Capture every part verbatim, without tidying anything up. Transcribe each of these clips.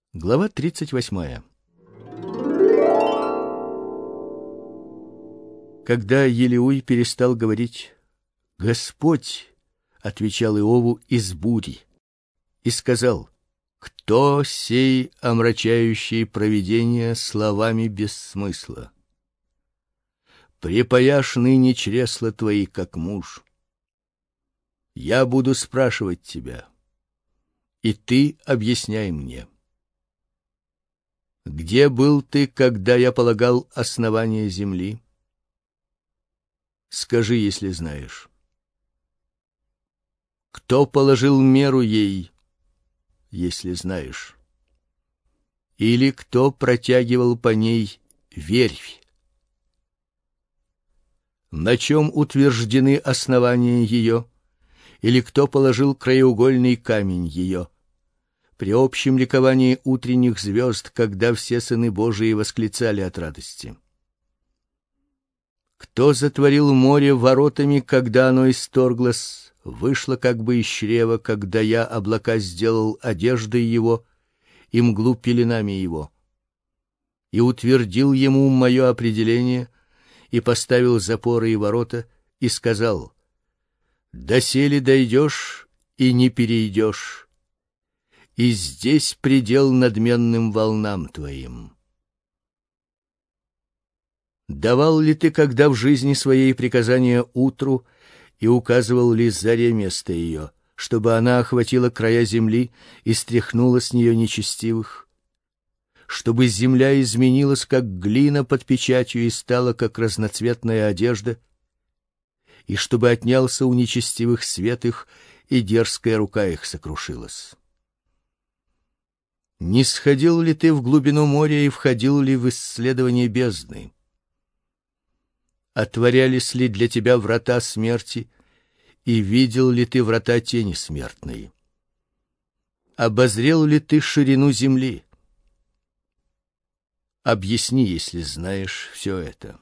Глава тридцать восьмая. Когда Елеуй перестал говорить, Господь отвечал Иову из бури и сказал: кто сей омрачающий провидение словами без смысла? Припаяшь ныне чресла твои, как муж. Я буду спрашивать тебя, и ты объясняй мне. Где был ты, когда я полагал основание земли? Скажи, если знаешь. Кто положил меру ей, если знаешь? Или кто протягивал по ней верфь? На чем утверждены основания ее? Или кто положил краеугольный камень ее? При общем ликовании утренних звезд, когда все сыны Божии восклицали от радости. Кто затворил море воротами, когда оно исторглось, вышло как бы из чрева, когда я облака сделал одеждой его и мглу пеленами его, и утвердил ему мое определение, и поставил запоры и ворота, и сказал: доселе дойдешь и не перейдешь, и здесь предел надменным волнам твоим. Давал ли ты когда в жизни своей приказания утру, и указывал ли заре место ее, чтобы она охватила края земли и стряхнула с нее нечестивых? Чтобы земля изменилась, как глина под печатью, и стала, как разноцветная одежда? И чтобы отнялся у нечестивых свет их, и дерзкая рука их сокрушилась? Не сходил ли ты в глубину моря и входил ли в исследование бездны? Отворялись ли для тебя врата смерти, и видел ли ты врата тени смертной? Обозрел ли ты ширину земли? Объясни, если знаешь все это.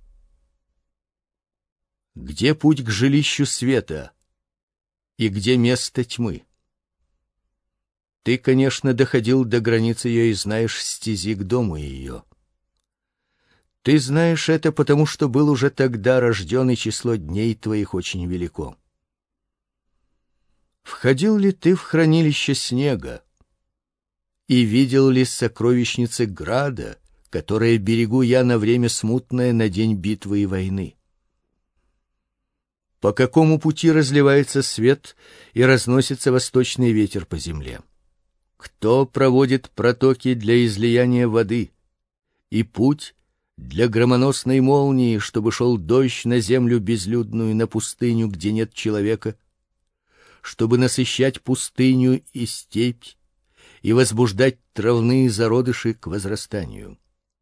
Где путь к жилищу света, и где место тьмы? Ты, конечно, доходил до границы ее и знаешь стези к дому ее. Ты знаешь это, потому что был уже тогда рожден, и число дней твоих очень велико. Входил ли ты в хранилище снега, и видел ли сокровищницы града, которые берегу я на время смутное, на день битвы и войны? По какому пути разливается свет и разносится восточный ветер по земле? Кто проводит протоки для излияния воды и путь для громоносной молнии, чтобы шел дождь на землю безлюдную, на пустыню, где нет человека, чтобы насыщать пустыню и степь и возбуждать травные зародыши к возрастанию?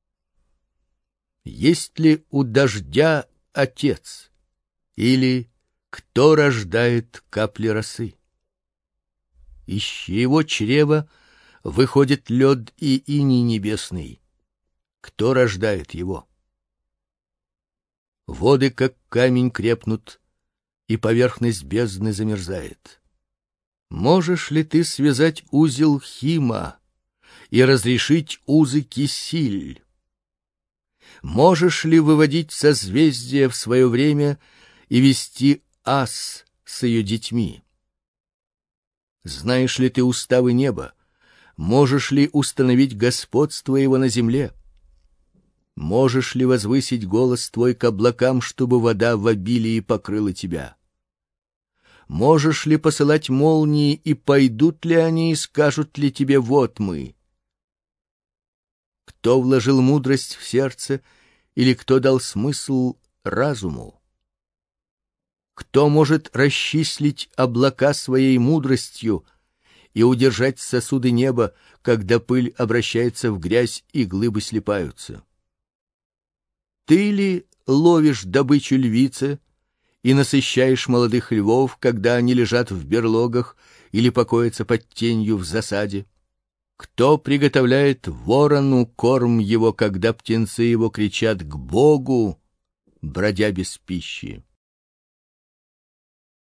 Есть ли у дождя отец? Или кто рождает капли росы? Из чьего чрева выходит лед и иней небесный? Кто рождает его? Воды, как камень, крепнут, и поверхность бездны замерзает. Можешь ли ты связать узел Хима и разрешить узы Кисиль? Можешь ли выводить созвездия в свое время и вести Ас с ее детьми? Знаешь ли ты уставы неба? Можешь ли установить господство его на земле? Можешь ли возвысить голос твой к облакам, чтобы вода в обилии покрыла тебя? Можешь ли посылать молнии, и пойдут ли они, и скажут ли тебе: вот мы? Кто вложил мудрость в сердце, или кто дал смысл разуму? Кто может расчислить облака своей мудростью и удержать сосуды неба, когда пыль обращается в грязь и глыбы слипаются? Ты ли ловишь добычу львицы и насыщаешь молодых львов, когда они лежат в берлогах или покоятся под тенью в засаде? Кто приготовляет ворону корм его, когда птенцы его кричат к Богу, бродя без пищи?